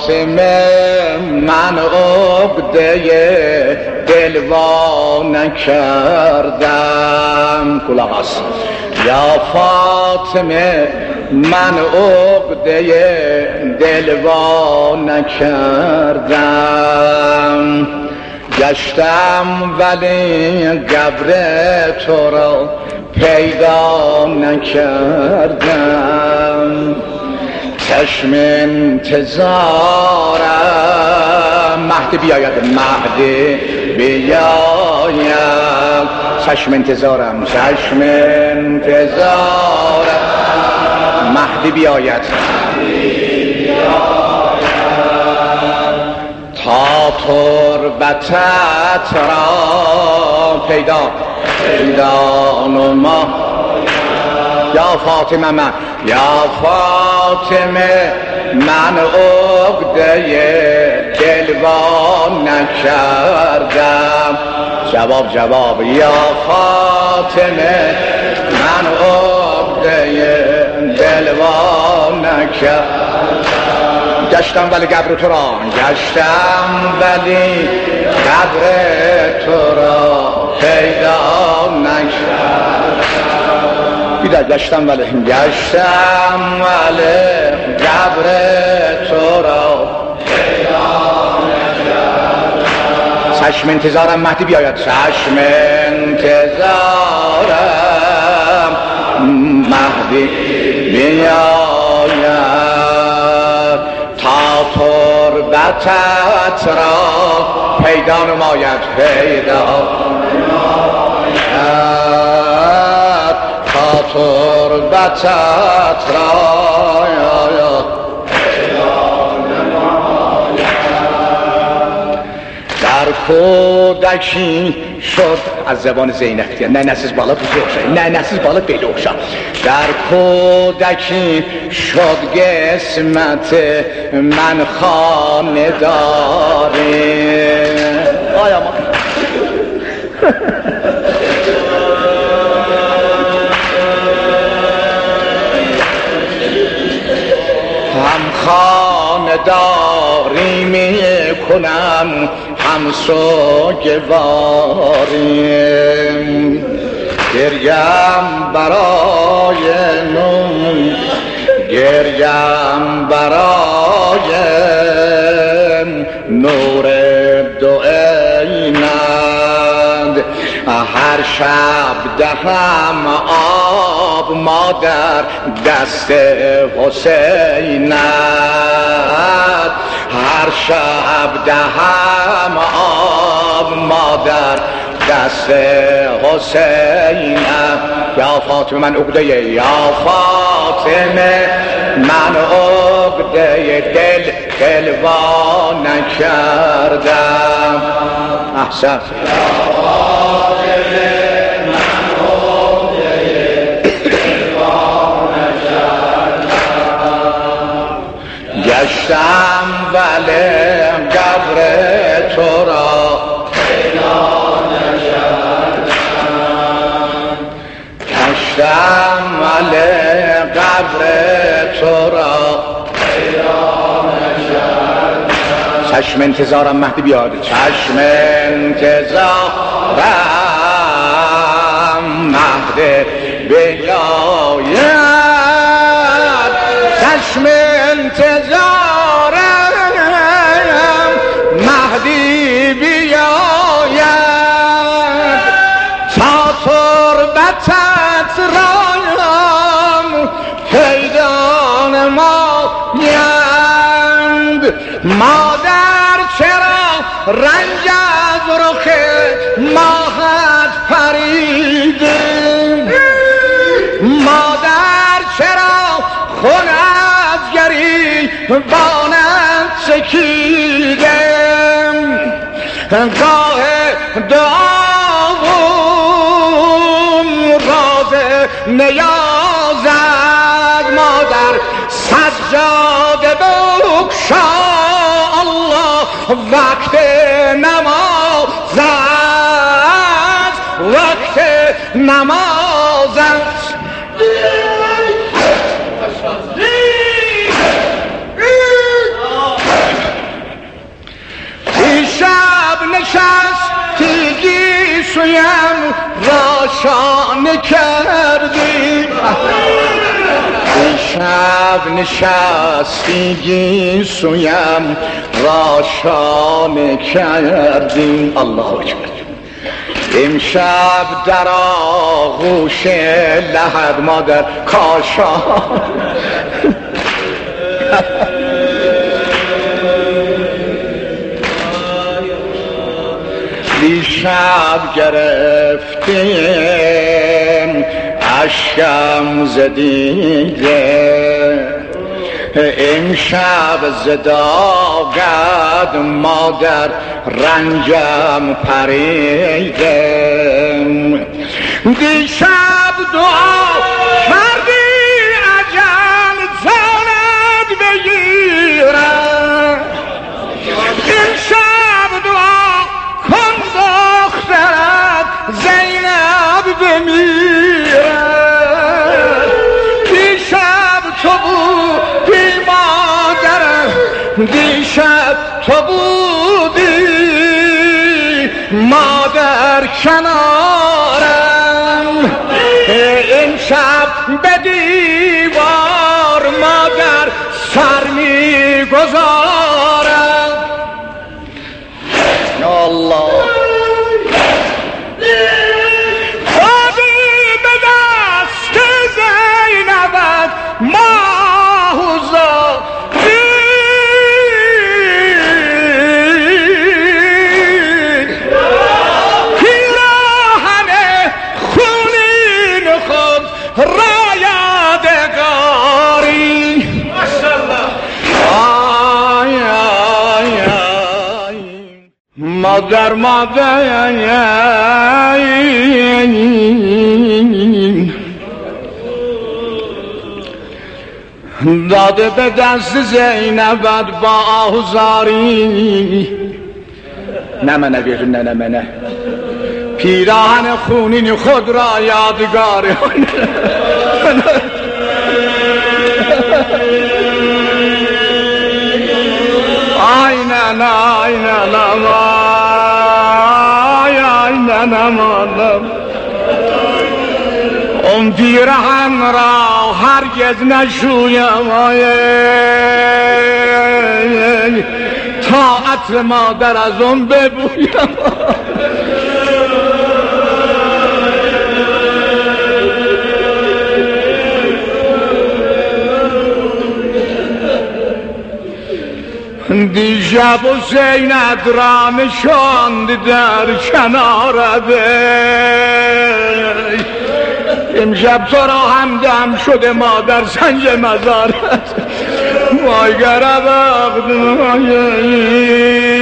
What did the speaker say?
فاطمه من عقده دل وا نکردم. کلاغ است. یا فاطمه من عقده دل وا نکردم. گشتم ولی قبر تو را پیدا نکردم. چشم انتظارم مهدی بیاید، مهدی بیاید. چشم انتظارم، چشم انتظارم مهدی بیاید. تا تربتت را پیدا نما. یا فاطمه من، یا فاطمه من عقده دل وا نکردم. جواب یا فاطمه من عقده دل وا نکردم. گشتم ولی قبر تو را، گشتم ولی قبر تو را پیدا نکردم. بیدر گشتم ولی قبر تو را پیدا نکردم. چشم انتظارم مهدی بیاید، چشم انتظارم مهدی بیاید. تا تربتت را پیدا نماید، تا تربتت را در کودکی شد. از زبان زینب نه نسیز بالا بزرگ، نه نسیز بالا بلوشا. در کودکی شد قسمت من خانه داری. آیا ما هم خانداری می کنم هم سوگواری. گریم برای نور دو عینند. هر شب دهم آب مادر دست حسینت. هر شب دهم آب مادر دست حسینت. یا فاطمه من عقده، یا فاطمه من عقده دل وا نکردم. احسن. یا فاطمه من عقده دل وا نکردم. گشتم ولی قبر تو را پیدا نکردم. گشتم ولی قبر تو را پیدا نکردم. چشم انتظارم مهدی بیاد، چشم انتظارم مهدی بیاید. چشم انتظارم مهدی بیاید. تا تربتت رایم پیدا نمایند. مادر چرا رنج از رخ ماهت پریده؟ مادر چرا خون از گریبانت چکیده؟ گاه دعاوم راز نیازد مادر سجاده بکشا. الله وقت نماز است، وقت نماز است. راشانه کردیم شب نشستگی سویم راشانه کردیم الله اکبر امشب در آغوش لحد مادر کاشان دیشب گرفتیم اشکم زدیده امشب زداغد مادر رنجم پریده دیشب دعا کردی اجل جانت بگیرم امشب دعا کن دخترت زینب بمیرد دیشب تو بودی مادرم دیشب تو بودی مادر کنارم امشب به دیوار مادر سر میگذارم الله دادی به دست زینبت ماهوزا پیراهن خونین خود را یادگاری آی آی آی مادر مادر داده به دست زینبت با آهوزاری نه منه بیرون نه منه پیراهن خونین خود را یادگار آی نه نه آی نه نه آی نه نه مادم اون پیراهن را هرگز نشویم تا عطر مادر از اون ببویم دیشب حسینت را نشاند در کنارت امشب تو را همدم شده مادر سنج مزارت وای گره وقت